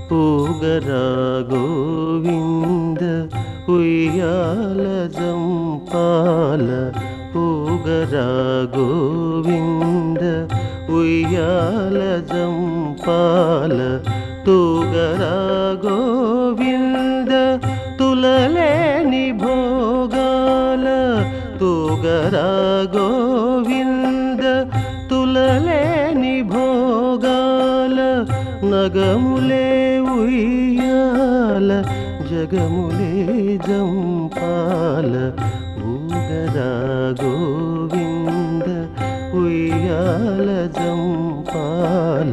ఊగరా గోవింద ఉయ్యాల జంపాల ఊగరా గోవింద ఉయ్యాల జంపాల తూగరా గోవింద తులలేని భోగాల తూగరా గోవింద తులలేని భోగాల నగములే ఉయ్యాల జగములే జంపాల ఊగరా గోవింద ఉయ్యాల జంపాల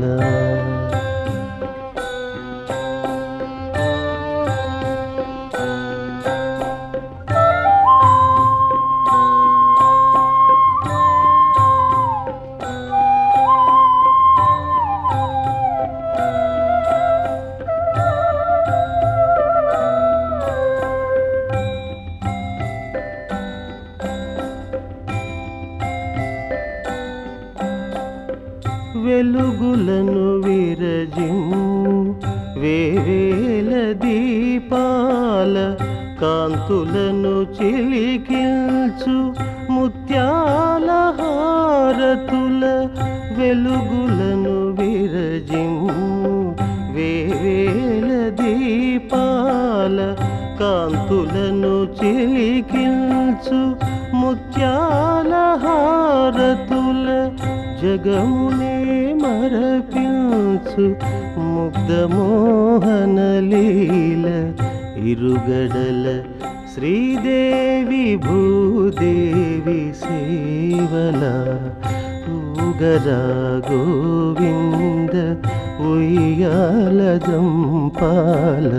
వెలుగులను విరజిమ్ము వేవేల దీపాల కాంతులను చిలికిల్చు ముత్యాల హారతుల వెలుగులను విరజిమ్ము వేవేల దీపాల కాంతులను చిలికిల్చు ముత్యాల హారతుల జగమునే మరపించు ముగ్ధమోహన లీల ఇరుగడల శ్రీదేవి భూదేవి సేవల ఊగరా గోవింద ఉయ్యాల జంపాల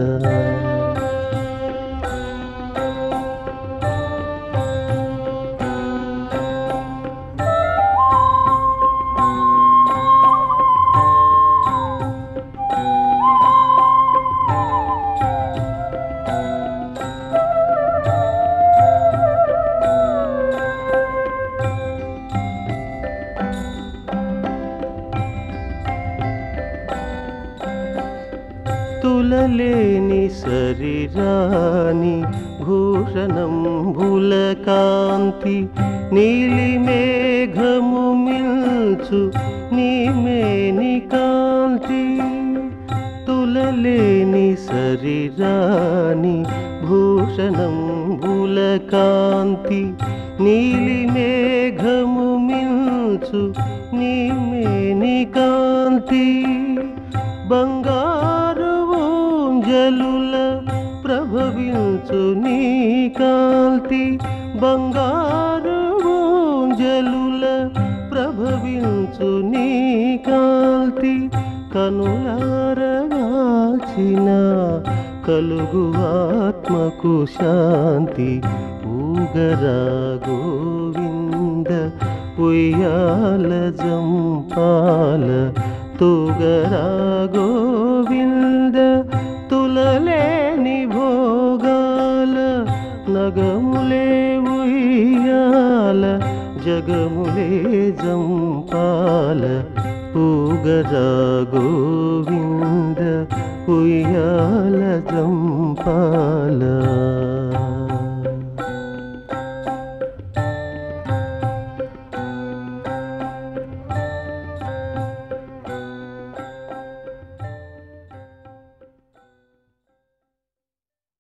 తులలేని శరీరాని భూషణంబుల కాంతి నీలి మేఘము మిల్చు నీమేని కాంతి తులలేని శరీరాని భూషణంబుల కాంతి నీలి మేఘము మిల్చు నీమేని కాంతి బంగారు జలుల ప్రభవించు నీ కాంతి బంగారు జలుల ప్రభవించు నీ కాంతి కనులారగాచిన కలుగు ఆత్మకు శాంతి ఊగరా గోవింద ఉయ్యాల జంపాల తూగరా గోవింద తులలేని భోగాల నగములే ఉయ్యాల జగములే జంపాల ఊగరా గోవింద ఉయ్యాల జంపాల